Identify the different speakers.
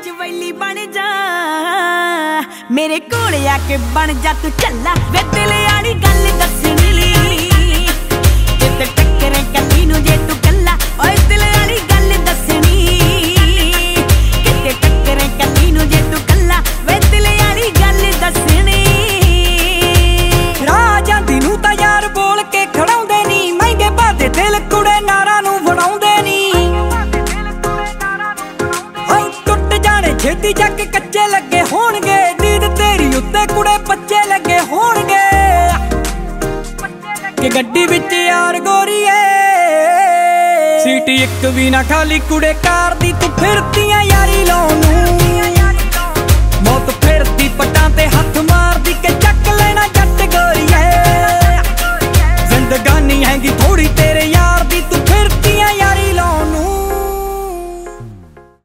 Speaker 1: विच valley बन जा, मेरे कोल आके बन जा तू चला। वे दिल आली गल दसनी, जित टक्करे कली नू जे तू कला। ओए दिल आली गल दसनी, किते टक्करे कली नू जे तू कला। वे दिल आली गल दसनी।
Speaker 2: राह जांदी नू तां यार बोल के खड़ाउंदे नी, महंगे बादे दिल कुड़े नारां नू वड़ाउंदे नी। छेती जग कच्चे लगे होणगे, नींद तेरी उत्ते कुड़े बच्चे लगे होणगे। कि गड्डी विच यार गोरीए, सीट इक भी ना खाली कुड़े कार दी तू फिरती